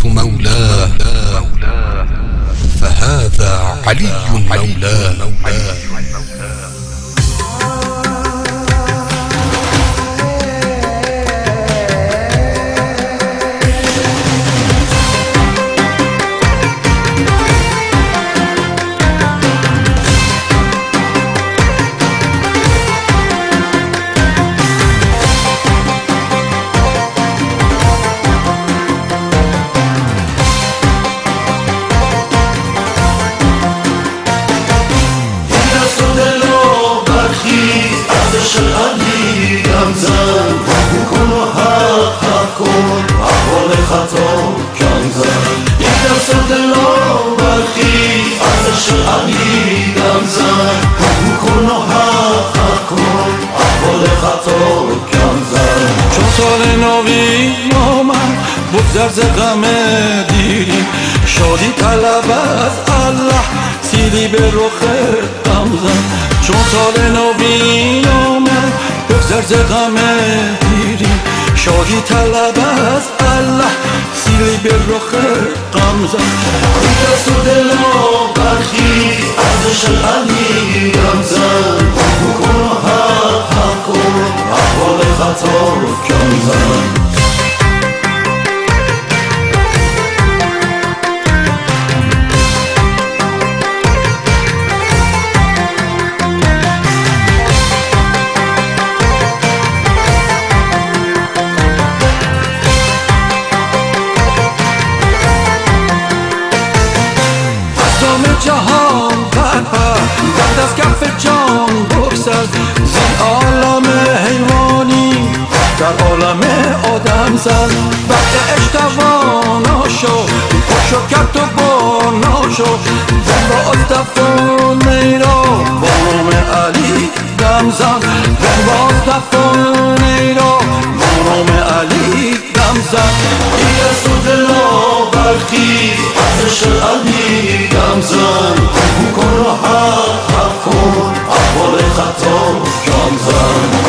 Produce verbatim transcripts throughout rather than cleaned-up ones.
كنت مولاه فهذا علي مولاه. علی دم زن بکن و حق حق کن احوال خطا کم زن یک دست دل را برخیز ارزش علی دم زن بکن و حق حق کن احوال خطا کم زن. چون سال نوی آمد بگذر ز غم دیری شادی طلب از الله سیلی به رخ غم زن. چون سال نوی آمد بگذر ز غم دیری شادی طلب از الله سیلی به رخ غم زن. دست و دل را برخیز ارزش علی دم زن بکن و حق حق کن احوال خطا کم زن. جهان برپر بعد از کف جان بگسل زی عالم حیوانی در عالم آدم زن. وقت اشتوانا شو خوش و کرد و بانا شو زن با از دفن ایرا با نام علی دم زن. زن با از دفن ایرا با نام علی دم زن. ای دست و دل را برخیز ارزش علی دم زن بکن و حق حق کن احوال خطا کم زن.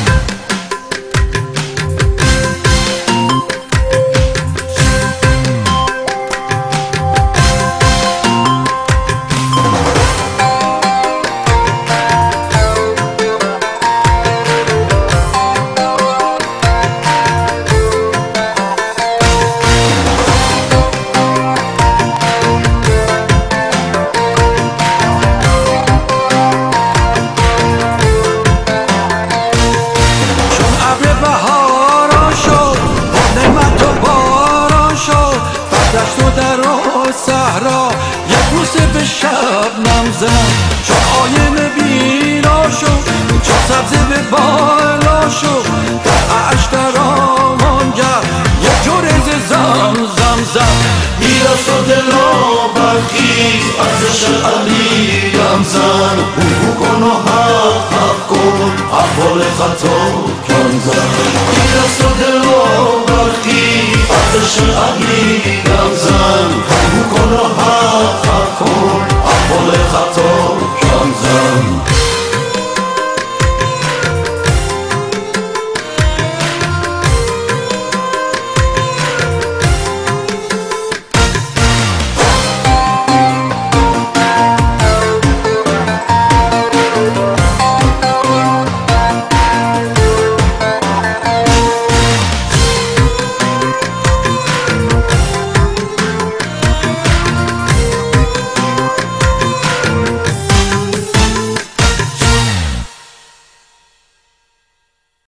صحرا یک بوسه به شبنم زن. چون آینه بینا شد چون سبزه به بالا شد در اشتران گرد یک جرز زم زم زن. ای دست و دل را برخیز ارزش علی دم زن بکن و حق حق کن احوال خطا کم زن. ای دست و دل